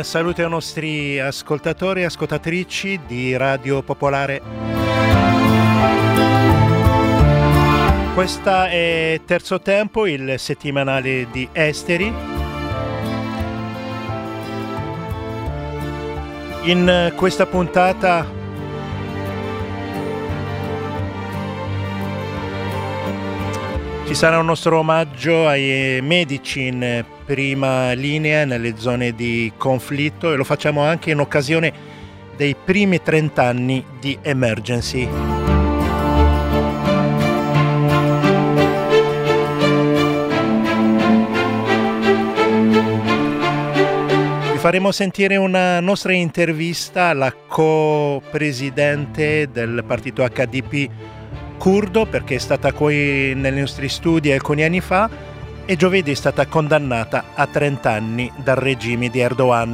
saluto ai nostri ascoltatori e ascoltatrici di Radio Popolare. Questa è Terzo Tempo, il settimanale di Esteri. In questa puntata ci sarà un nostro omaggio ai medici in prima linea nelle zone di conflitto e lo facciamo anche in occasione dei primi 30 anni di Emergency. Vi faremo sentire una nostra intervista alla co-presidente del partito HDP curdo, perché è stata qui nei nostri studi alcuni anni fa e giovedì è stata condannata a 30 anni dal regime di Erdogan.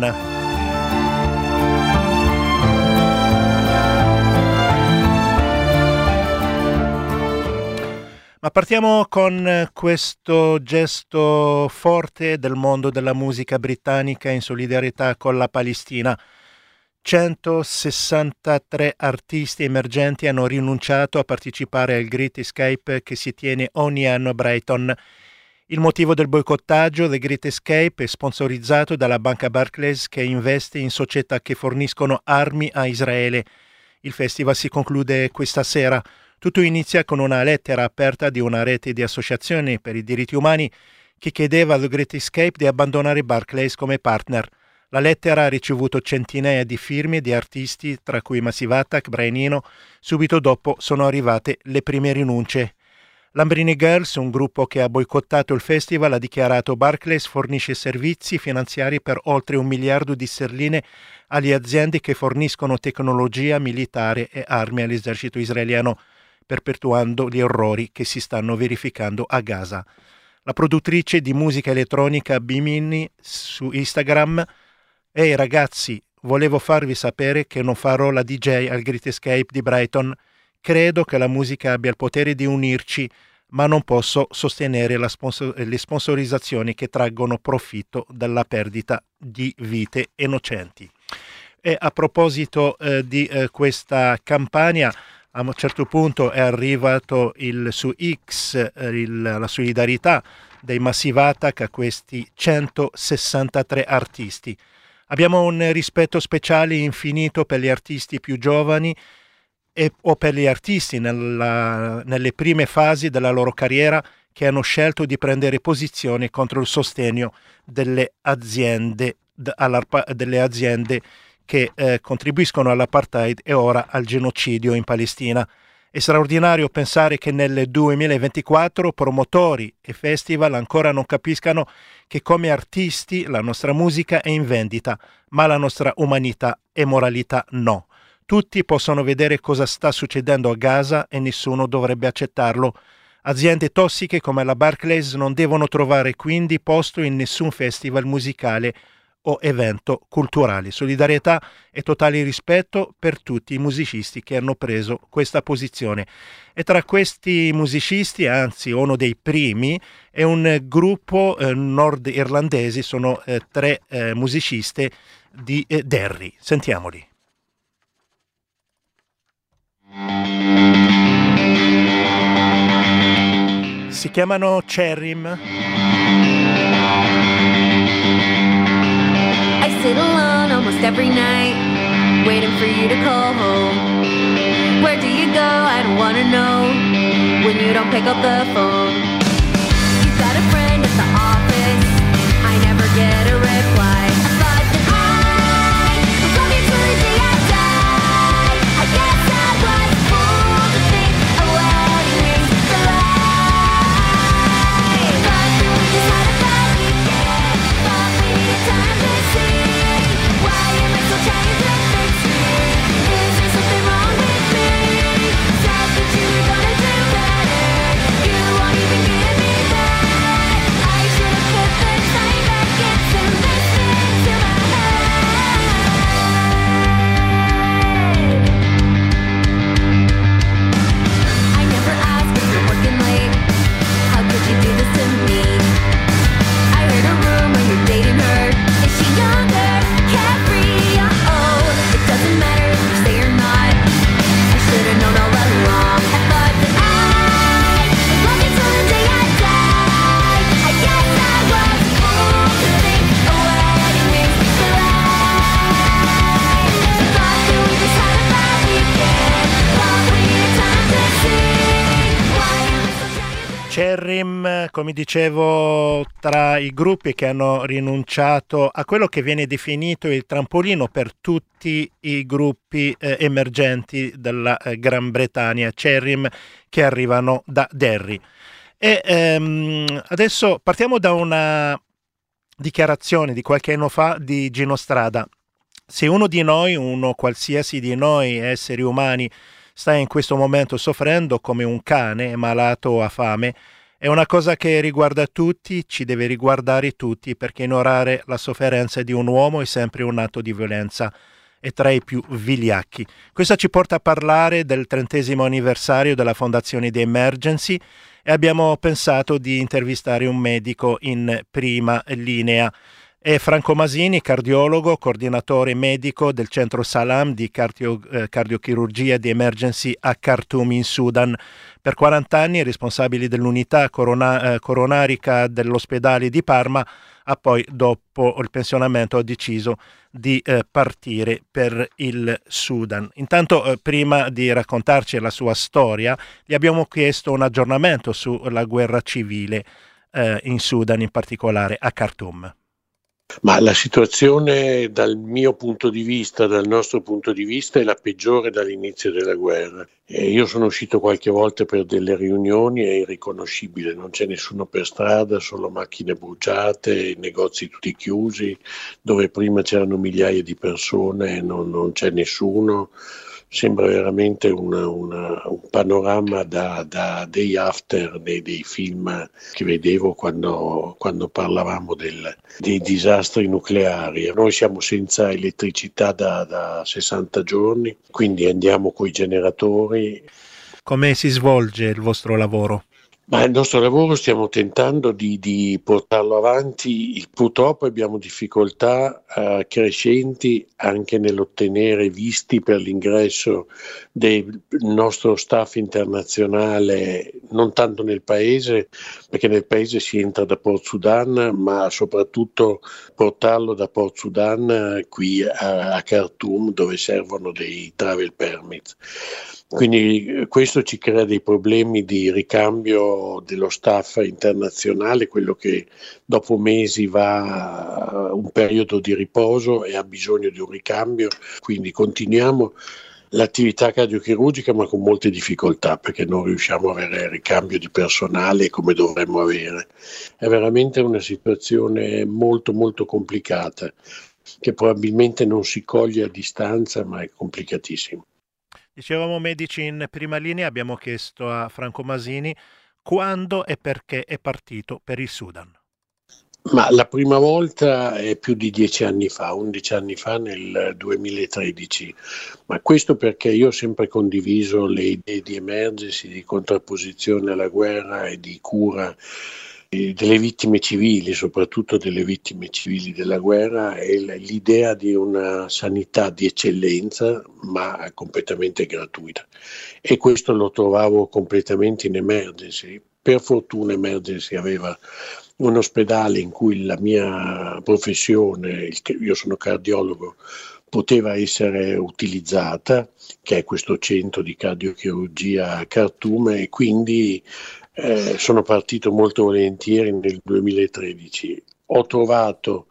Ma partiamo con questo gesto forte del mondo della musica britannica in solidarietà con la Palestina. 163 artisti emergenti hanno rinunciato a partecipare al Great Escape che si tiene ogni anno a Brighton. Il motivo del boicottaggio del Great Escape è sponsorizzato dalla banca Barclays, che investe in società che forniscono armi a Israele. Il festival si conclude questa sera. Tutto inizia con una lettera aperta di una rete di associazioni per i diritti umani che chiedeva al Great Escape di abbandonare Barclays come partner. La lettera ha ricevuto centinaia di firme di artisti, tra cui Massive Attack, Brian Eno. Subito dopo sono arrivate le prime rinunce. Lambrini Girls, un gruppo che ha boicottato il festival, ha dichiarato: Barclays fornisce servizi finanziari per oltre 1 miliardo di sterline alle aziende che forniscono tecnologia militare e armi all'esercito israeliano, perpetuando gli orrori che si stanno verificando a Gaza. La produttrice di musica elettronica Bimini su Instagram: «Ehi ragazzi, volevo farvi sapere che non farò la DJ al Great Escape di Brighton. Credo che la musica abbia il potere di unirci, ma non posso sostenere le sponsorizzazioni che traggono profitto dalla perdita di vite innocenti». E a proposito di questa campagna, a un certo punto è arrivato su X la solidarietà dei Massive Attack a questi 163 artisti. Abbiamo un rispetto speciale infinito per gli artisti più giovani o per gli artisti nelle prime fasi della loro carriera che hanno scelto di prendere posizione contro il sostegno delle aziende che contribuiscono all'apartheid e ora al genocidio in Palestina. È straordinario pensare che nel 2024 promotori e festival ancora non capiscano che come artisti la nostra musica è in vendita, ma la nostra umanità e moralità no. Tutti possono vedere cosa sta succedendo a Gaza e nessuno dovrebbe accettarlo. Aziende tossiche come la Barclays non devono trovare quindi posto in nessun festival musicale o evento culturale. Solidarietà e totale rispetto per tutti i musicisti che hanno preso questa posizione. E tra questi musicisti, anzi uno dei primi, è un gruppo nordirlandese, sono 3 musiciste di Derry. Sentiamoli. Si chiamano Cherrim. I sit alone almost every night, waiting for you to call home. Where do you go? I don't wanna know when you don't pick up the phone. You've got a friend at the office, I never get a reply. I thought that I was looking for the day I died. I guess I was a fool to think a wedding ring's the lie. But we just had a bad weekend, thought we needed time to see. Why am I still trying to fix me? Is there something wrong with me? Said that you were gonna do better, you won't even Cerrim, come dicevo, tra i gruppi che hanno rinunciato a quello che viene definito il trampolino per tutti i gruppi emergenti della Gran Bretagna, Cerrim, che arrivano da Derry. E adesso partiamo da una dichiarazione di qualche anno fa di Gino Strada. Se uno di noi, uno qualsiasi di noi esseri umani, sta in questo momento soffrendo come un cane, malato o ha fame, è una cosa che riguarda tutti, ci deve riguardare tutti, perché ignorare la sofferenza di un uomo è sempre un atto di violenza e tra i più vigliacchi. Questo ci porta a parlare del 30° anniversario della fondazione di Emergency e abbiamo pensato di intervistare un medico in prima linea. È Franco Masini, cardiologo, coordinatore medico del centro Salam di cardiochirurgia di Emergency a Khartoum in Sudan. Per 40 anni responsabile dell'unità coronarica dell'ospedale di Parma, ha poi dopo il pensionamento ha deciso di partire per il Sudan. Intanto prima di raccontarci la sua storia gli abbiamo chiesto un aggiornamento sulla guerra civile in Sudan, in particolare a Khartoum. Ma la situazione dal mio punto di vista, dal nostro punto di vista, è la peggiore dall'inizio della guerra. Io sono uscito qualche volta per delle riunioni, è irriconoscibile, non c'è nessuno per strada, solo macchine bruciate, negozi tutti chiusi, dove prima c'erano migliaia di persone, non c'è nessuno. Sembra veramente un panorama da day after dei film che vedevo quando parlavamo dei disastri nucleari. Noi siamo senza elettricità da 60 giorni, quindi andiamo coi generatori. Come si svolge il vostro lavoro? Ma il nostro lavoro stiamo tentando di portarlo avanti, purtroppo abbiamo difficoltà crescenti anche nell'ottenere visti per l'ingresso del nostro staff internazionale, non tanto nel paese, perché nel paese si entra da Port Sudan, ma soprattutto portarlo da Port Sudan qui a Khartoum, dove servono dei travel permit. Quindi questo ci crea dei problemi di ricambio dello staff internazionale, quello che dopo mesi va a un periodo di riposo e ha bisogno di un ricambio, quindi continuiamo l'attività cardiochirurgica ma con molte difficoltà perché non riusciamo a avere ricambio di personale come dovremmo avere. È veramente una situazione molto molto complicata che probabilmente non si coglie a distanza, ma è complicatissimo. Dicevamo medici in prima linea, abbiamo chiesto a Franco Masini quando e perché è partito per il Sudan. Ma la prima volta è più di 10 anni fa, 11 anni fa nel 2013, ma questo perché io ho sempre condiviso le idee di emergency, di contrapposizione alla guerra e di cura delle vittime civili, soprattutto delle vittime civili della guerra, e l'idea di una sanità di eccellenza ma completamente gratuita. E questo lo trovavo completamente in Emergency. Per fortuna Emergency aveva un ospedale in cui la mia professione, io sono cardiologo, poteva essere utilizzata, che è questo centro di cardiochirurgia a Khartoum, e quindi sono partito molto volentieri nel 2013. Ho trovato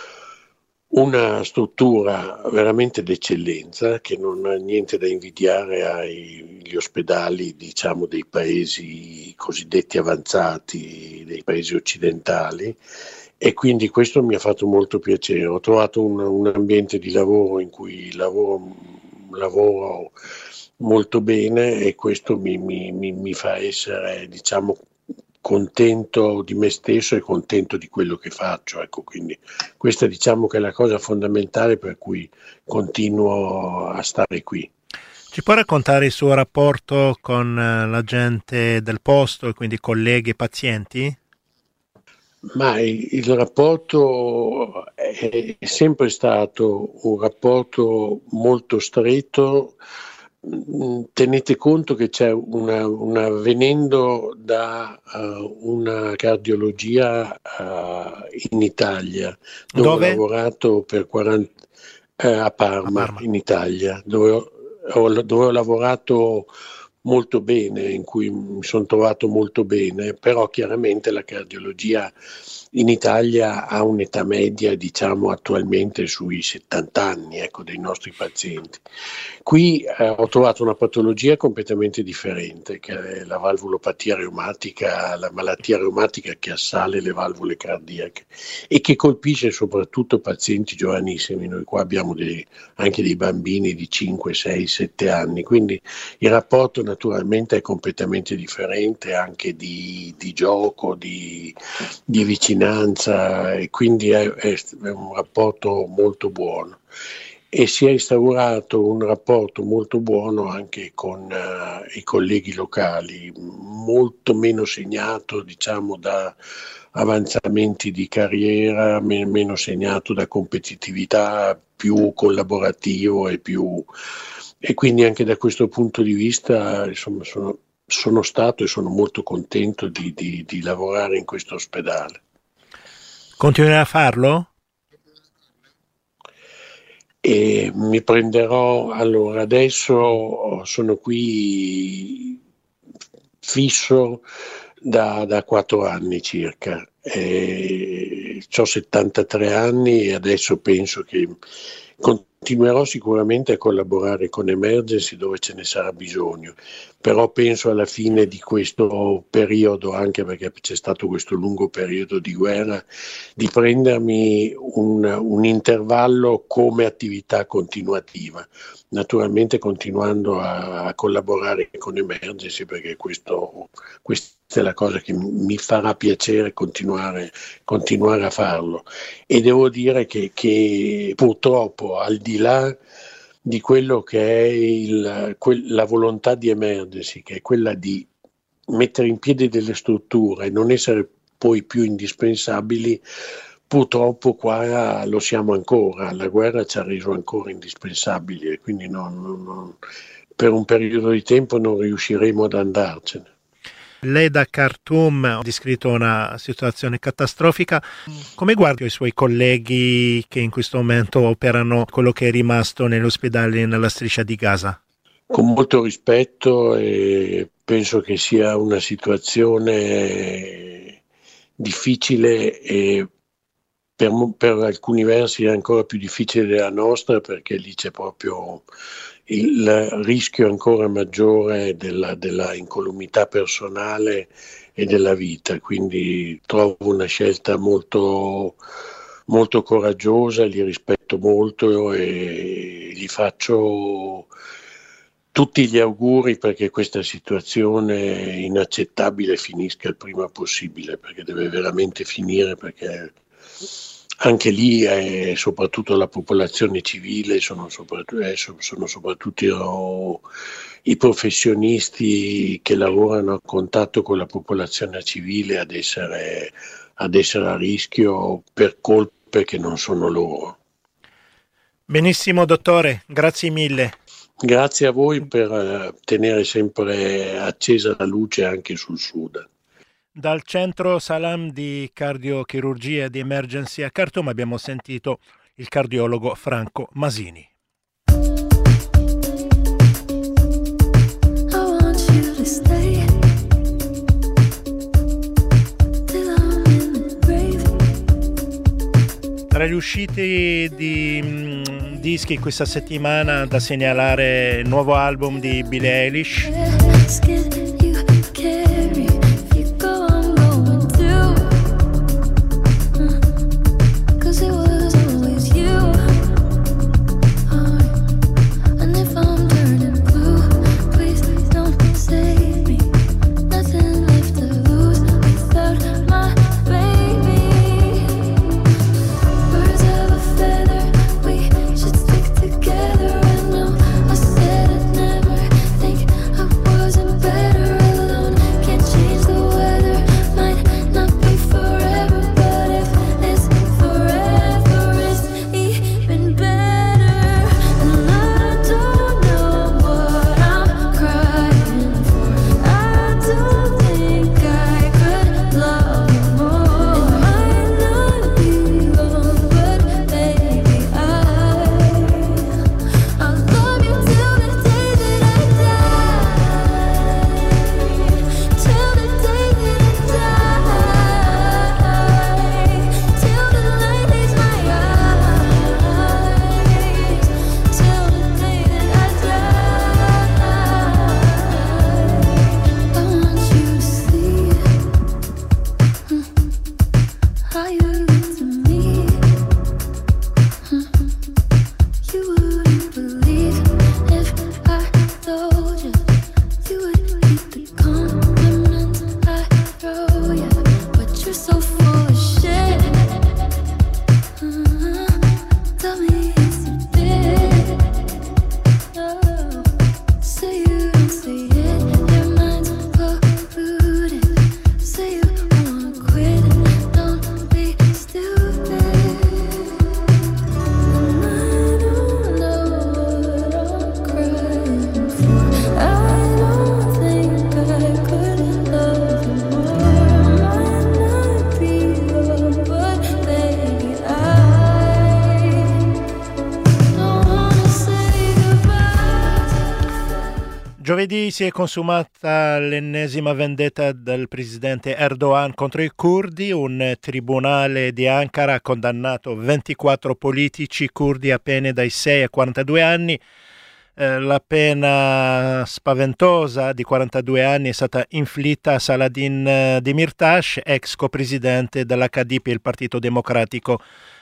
una struttura veramente d'eccellenza che non ha niente da invidiare agli ospedali, diciamo, dei paesi cosiddetti avanzati, dei paesi occidentali, e quindi questo mi ha fatto molto piacere. Ho trovato un ambiente di lavoro in cui lavoro molto bene e questo mi fa essere, diciamo, contento di me stesso e contento di quello che faccio, ecco, quindi questa diciamo che è la cosa fondamentale per cui continuo a stare qui. Ci può raccontare il suo rapporto con la gente del posto e quindi colleghi e pazienti? Ma il rapporto è sempre stato un rapporto molto stretto. Tenete conto che c'è venendo da una cardiologia in Italia, dove ho lavorato per 40 a Parma, in Italia, dove ho lavorato molto bene, in cui mi sono trovato molto bene, però chiaramente la cardiologia in Italia ha un'età media, diciamo, attualmente sui 70 anni, ecco, dei nostri pazienti. Qui ho trovato una patologia completamente differente, che è la valvulopatia reumatica, la malattia reumatica che assale le valvole cardiache e che colpisce soprattutto pazienti giovanissimi. Noi qua abbiamo anche dei bambini di 5, 6, 7 anni, quindi il rapporto naturalmente è completamente differente, anche di gioco, di vicinanza, e quindi è un rapporto molto buono. E si è instaurato un rapporto molto buono anche con i colleghi locali, molto meno segnato, diciamo, da avanzamenti di carriera, meno segnato da competitività, più collaborativo e quindi anche da questo punto di vista, insomma, sono stato e sono molto contento di lavorare in questo ospedale. Continuerai a farlo? E mi prenderò, allora adesso sono qui fisso da 4 anni circa, ho 73 anni e adesso penso che continuerò sicuramente a collaborare con Emergency dove ce ne sarà bisogno, però penso alla fine di questo periodo, anche perché c'è stato questo lungo periodo di guerra, di prendermi un intervallo come attività continuativa, naturalmente continuando a collaborare con Emergency, perché questa è la cosa che mi farà piacere continuare a farlo. E devo dire che purtroppo, al di là di quello che è la volontà di Emergency, che è quella di mettere in piedi delle strutture e non essere poi più indispensabili, purtroppo qua lo siamo ancora, la guerra ci ha reso ancora indispensabili e quindi per un periodo di tempo non riusciremo ad andarcene. Lei da Khartoum ha descritto una situazione catastrofica. Come guarda i suoi colleghi che in questo momento operano quello che è rimasto negli ospedali nella striscia di Gaza? Con molto rispetto, e penso che sia una situazione difficile e per alcuni versi è ancora più difficile della nostra, perché lì c'è proprio il rischio ancora maggiore della incolumità personale e della vita, quindi trovo una scelta molto, molto coraggiosa, li rispetto molto e gli faccio tutti gli auguri perché questa situazione inaccettabile finisca il prima possibile, perché deve veramente finire, perché anche lì soprattutto la popolazione civile, sono soprattutto i professionisti che lavorano a contatto con la popolazione civile ad essere a rischio per colpe che non sono loro. Benissimo dottore, grazie mille. Grazie a voi per tenere sempre accesa la luce anche sul Sudan. Dal centro Salam di cardiochirurgia di Emergency a Khartoum abbiamo sentito il cardiologo Franco Masini. Tra le uscite di dischi questa settimana da segnalare il nuovo album di Billie Eilish. Better Giovedì si è consumata l'ennesima vendetta del presidente Erdogan contro i curdi. Un tribunale di Ankara ha condannato 24 politici curdi a pene dai 6 ai 42 anni. La pena spaventosa di 42 anni è stata inflitta a Saladin Demirtas, ex copresidente dell'HDP, il Partito Democratico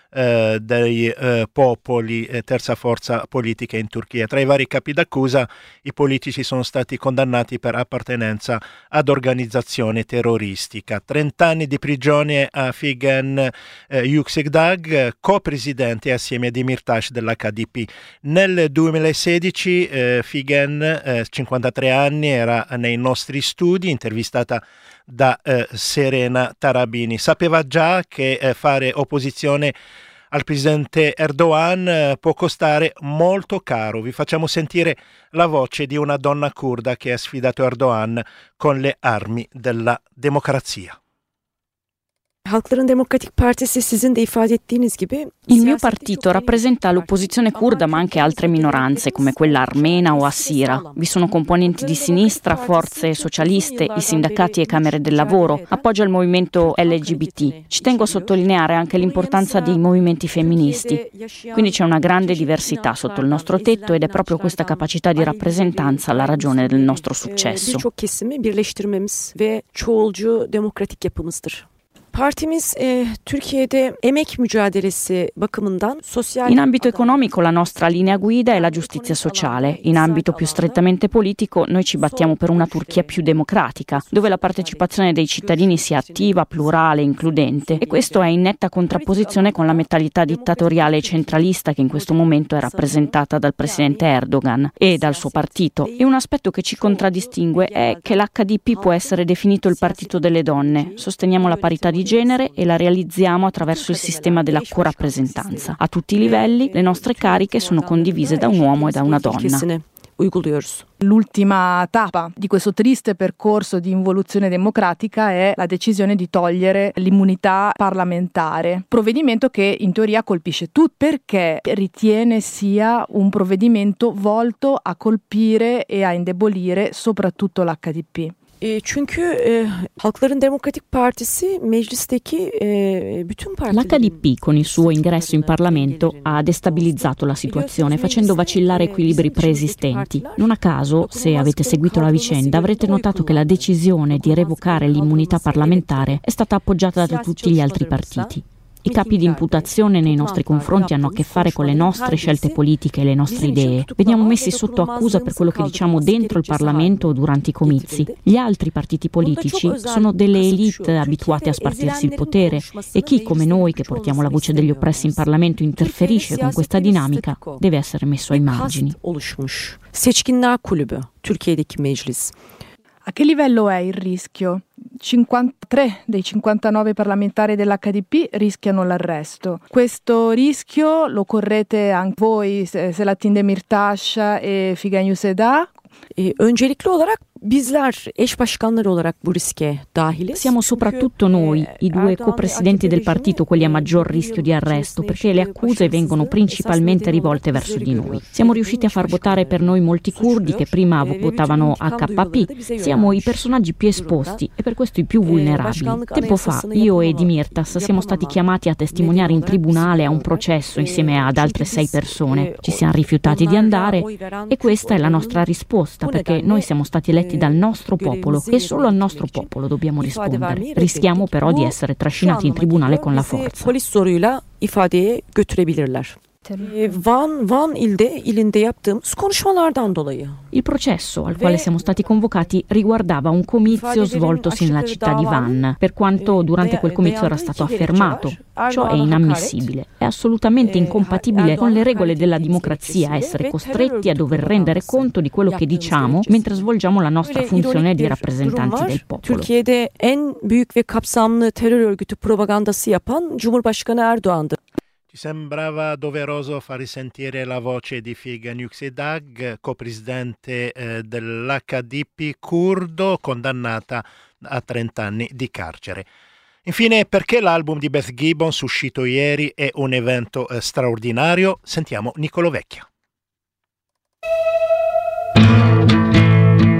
dei popoli, terza forza politica in Turchia. Tra i vari capi d'accusa, i politici sono stati condannati per appartenenza ad organizzazione terroristica. 30 anni di prigione a Figen Yüksekdag, copresidente assieme a Demirtas dell'HDP. Nel 2016 Figen, 53 anni, era nei nostri studi, intervistata da Serena Tarabini. Sapeva già che fare opposizione al presidente Erdogan può costare molto caro. Vi facciamo sentire la voce di una donna curda che ha sfidato Erdogan con le armi della democrazia. Halkların Demokratik Partisi, sizin de ifade ettiğiniz gibi, il mio partito rappresenta l'opposizione curda ma anche altre minoranze come quella armena o assira. Vi sono componenti di sinistra, forze socialiste, i sindacati e camere del lavoro, appoggio il movimento LGBT. Ci tengo a sottolineare anche l'importanza dei movimenti femministi. Quindi c'è una grande diversità sotto il nostro tetto ed è proprio questa capacità di rappresentanza la ragione del nostro successo. Birçok kesimi birleştirmemiz ve çoğulcu demokratik yapımızdır. Partimiz Türkiye'de emek mücadelesi bakımından sosyal. In ambito economico la nostra linea guida è la giustizia sociale. In ambito più strettamente politico noi ci battiamo per una Turchia più democratica, dove la partecipazione dei cittadini sia attiva, plurale, includente. E questo è in netta contrapposizione con la mentalità dittatoriale e centralista che in questo momento è rappresentata dal presidente Erdogan e dal suo partito. E un aspetto che ci contraddistingue è che l'HDP può essere definito il partito delle donne. Sosteniamo la parità di genere e la realizziamo attraverso il sistema della corappresentanza. A tutti i livelli le nostre cariche sono condivise da un uomo e da una donna. L'ultima tappa di questo triste percorso di involuzione democratica è la decisione di togliere l'immunità parlamentare, provvedimento che in teoria colpisce tutti, perché ritiene sia un provvedimento volto a colpire e a indebolire soprattutto l'HDP. Çünkü Halkların Demokratik Partisi meclisteki bütün partileri. L'HDP con il suo ingresso in Parlamento ha destabilizzato la situazione facendo vacillare equilibri preesistenti. Non a caso, se avete seguito la vicenda, avrete notato che la decisione di revocare l'immunità parlamentare è stata appoggiata da tutti gli altri partiti. I capi di imputazione nei nostri confronti hanno a che fare con le nostre scelte politiche e le nostre idee. Veniamo messi sotto accusa per quello che diciamo dentro il Parlamento o durante i comizi. Gli altri partiti politici sono delle elite abituate a spartirsi il potere e chi come noi, che portiamo la voce degli oppressi in Parlamento, interferisce con questa dinamica deve essere messo ai margini. Seçkinler Kulübü, Türkiye'deki meclis. A che livello è il rischio? 53 dei 59 parlamentari dell'HDP rischiano l'arresto. Questo rischio lo correte anche voi, Selahattin Demirtas e Figen Yüksekdag? Öncelikli olarak bizler eş başkanlar olarak bu riske dahiliz. Siamo soprattutto noi, i due copresidenti del partito, quelli a maggior rischio di arresto, perché le accuse vengono principalmente rivolte verso di noi. Siamo riusciti a far votare per noi molti curdi che prima votavano HKP. Siamo i personaggi più esposti e per questo i più vulnerabili. Tempo fa io e Demirtas siamo stati chiamati a testimoniare in tribunale a un processo insieme ad altre 6 persone. Ci siamo rifiutati di andare e questa è la nostra risposta, perché noi siamo stati eletti dal nostro popolo e solo al nostro popolo dobbiamo rispondere. Rischiamo però di essere trascinati in tribunale con la forza. Polis soruyla ifadeye götürebilirler. Van ilinde yaptığımız konuşmalardan dolayı. Il processo al quale siamo stati convocati riguardava un comizio svoltosi nella città di Van, per quanto durante quel comizio era stato affermato. Ciò è inammissibile, è assolutamente incompatibile con le regole della democrazia essere costretti a dover rendere conto di quello che diciamo mentre svolgiamo la nostra funzione di rappresentanti del popolo. Türkiye'de en büyük ve kapsamlı terör örgütü propagandası yapan Cumhurbaşkanı Erdoğan'dı. Ci sembrava doveroso far risentire la voce di Figen Yüksekdag, copresidente dell'HDP curdo, condannata a 30 anni di carcere. Infine, perché l'album di Beth Gibbons uscito ieri è un evento straordinario? Sentiamo Niccolò Vecchia.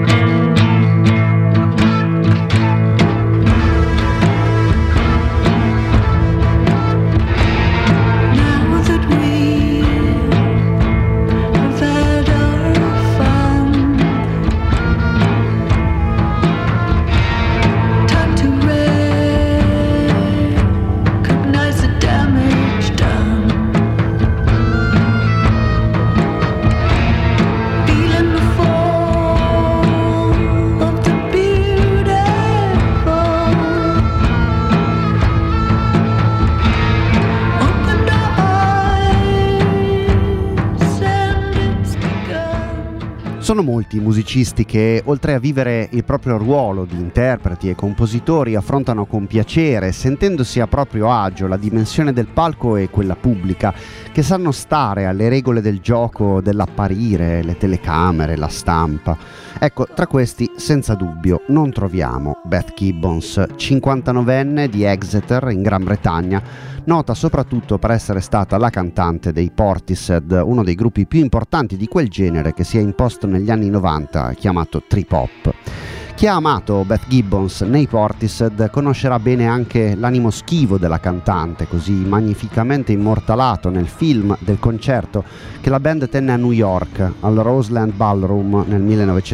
sono molti i musicisti che, oltre a vivere il proprio ruolo di interpreti e compositori, affrontano con piacere, sentendosi a proprio agio, la dimensione del palco e quella pubblica, che sanno stare alle regole del gioco dell'apparire, le telecamere, la stampa. Ecco, tra questi, senza dubbio, non troviamo Beth Gibbons, 59enne di Exeter in Gran Bretagna, nota soprattutto per essere stata la cantante dei Portishead, uno dei gruppi più importanti di quel genere che si è imposto negli anni 90, chiamato trip hop. Chi ha amato Beth Gibbons nei Portishead conoscerà bene anche l'animo schivo della cantante, così magnificamente immortalato nel film del concerto che la band tenne a New York, al Roseland Ballroom nel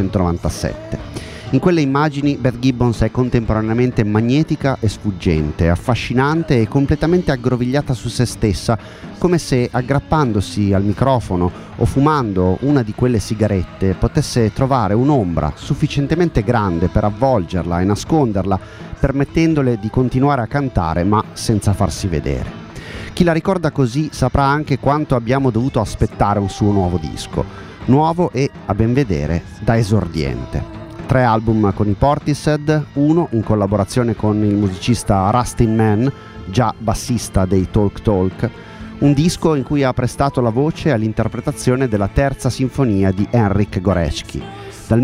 1997. In quelle immagini Beth Gibbons è contemporaneamente magnetica e sfuggente, affascinante e completamente aggrovigliata su se stessa, come se aggrappandosi al microfono o fumando una di quelle sigarette potesse trovare un'ombra sufficientemente grande per avvolgerla e nasconderla, permettendole di continuare a cantare ma senza farsi vedere. Chi la ricorda così saprà anche quanto abbiamo dovuto aspettare un suo nuovo disco, nuovo e, a ben vedere, da esordiente. 3 album con i Portishead, uno in collaborazione con il musicista Rustin Mann, già bassista dei Talk Talk, un disco in cui ha prestato la voce all'interpretazione della terza sinfonia di Henryk Górecki. Dal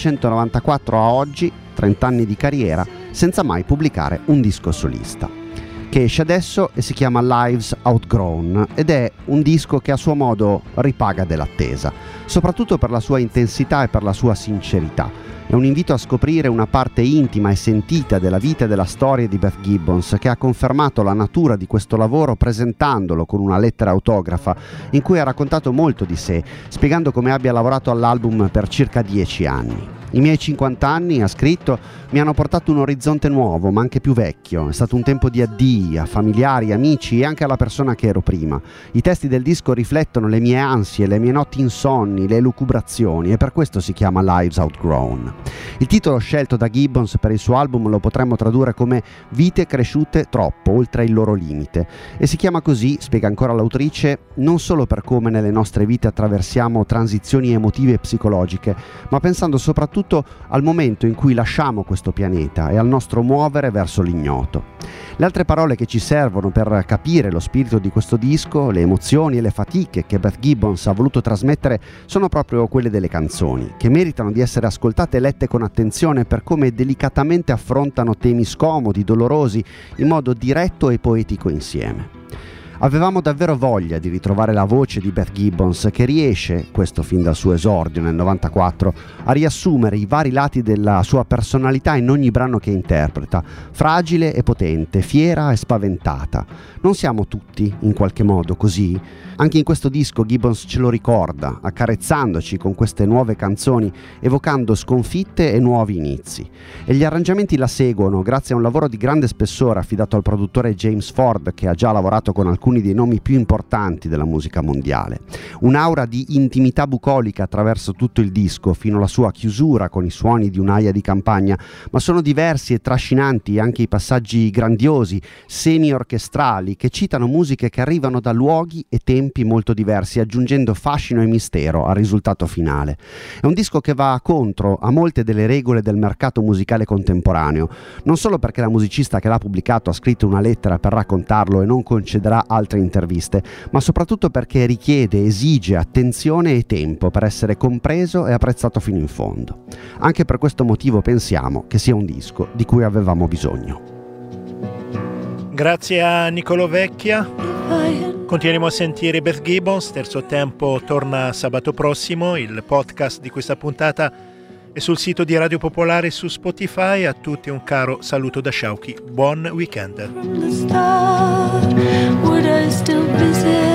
1994 a oggi, 30 anni di carriera, senza mai pubblicare un disco solista, che esce adesso e si chiama Lives Outgrown ed è un disco che a suo modo ripaga dell'attesa, soprattutto per la sua intensità e per la sua sincerità. È un invito a scoprire una parte intima e sentita della vita e della storia di Beth Gibbons, che ha confermato la natura di questo lavoro presentandolo con una lettera autografa in cui ha raccontato molto di sé, spiegando come abbia lavorato all'album per circa 10 anni. I miei 50 anni, ha scritto, mi hanno portato un orizzonte nuovo, ma anche più vecchio. È stato un tempo di addii a familiari, amici e anche alla persona che ero prima. I testi del disco riflettono le mie ansie, le mie notti insonni, le elucubrazioni, e per questo si chiama Lives Outgrown. Il titolo scelto da Gibbons per il suo album lo potremmo tradurre come Vite cresciute troppo, oltre il loro limite. E si chiama così, spiega ancora l'autrice, non solo per come nelle nostre vite attraversiamo transizioni emotive e psicologiche, ma pensando soprattutto al momento in cui lasciamo questo pianeta e al nostro muovere verso l'ignoto. Le altre parole che ci servono per capire lo spirito di questo disco, le emozioni e le fatiche che Beth Gibbons ha voluto trasmettere, sono proprio quelle delle canzoni, che meritano di essere ascoltate e lette con attenzione per come delicatamente affrontano temi scomodi, dolorosi, in modo diretto e poetico insieme. Avevamo davvero voglia di ritrovare la voce di Beth Gibbons, che riesce, questo fin dal suo esordio nel 94, a riassumere i vari lati della sua personalità in ogni brano che interpreta, fragile e potente, fiera e spaventata. Non siamo tutti, in qualche modo, così? Anche in questo disco Gibbons ce lo ricorda, accarezzandoci con queste nuove canzoni, evocando sconfitte e nuovi inizi. E gli arrangiamenti la seguono grazie a un lavoro di grande spessore affidato al produttore James Ford, che ha già lavorato con alcuni dei nomi più importanti della musica mondiale. Un'aura di intimità bucolica attraverso tutto il disco, fino alla sua chiusura con i suoni di un'aia di campagna, ma sono diversi e trascinanti anche i passaggi grandiosi, semi-orchestrali, che citano musiche che arrivano da luoghi e tempi molto diversi, aggiungendo fascino e mistero al risultato finale. È un disco che va contro a molte delle regole del mercato musicale contemporaneo, non solo perché la musicista che l'ha pubblicato ha scritto una lettera per raccontarlo e non concederà altre interviste, ma soprattutto perché richiede, esige attenzione e tempo per essere compreso e apprezzato fino in fondo. Anche per questo motivo pensiamo che sia un disco di cui avevamo bisogno. Grazie a Nicolò Vecchia. Continueremo a sentire Beth Gibbons. Terzo Tempo torna sabato prossimo. Il podcast di questa puntata è sul sito di Radio Popolare e su Spotify. A tutti un caro saluto da Sciauchi. Buon weekend.